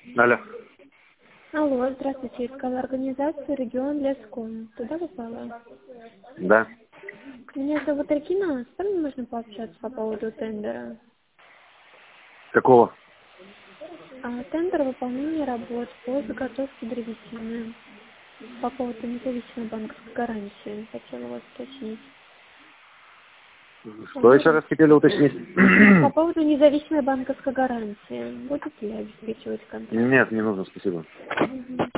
Алло. Алло, здравствуйте. Искала организацию «Регион Леском». Туда попала? Да. Меня зовут Регина. С вами можно пообщаться по поводу тендера? Какого? Тендер выполнения работ по заготовке древесины. По поводу независимой банковской гарантии. Хотела вас уточнить. Что еще раз хотели уточнить? По поводу независимой банковской гарантии. Будете ли обеспечивать контракт? Нет, не нужно, спасибо. Мгм.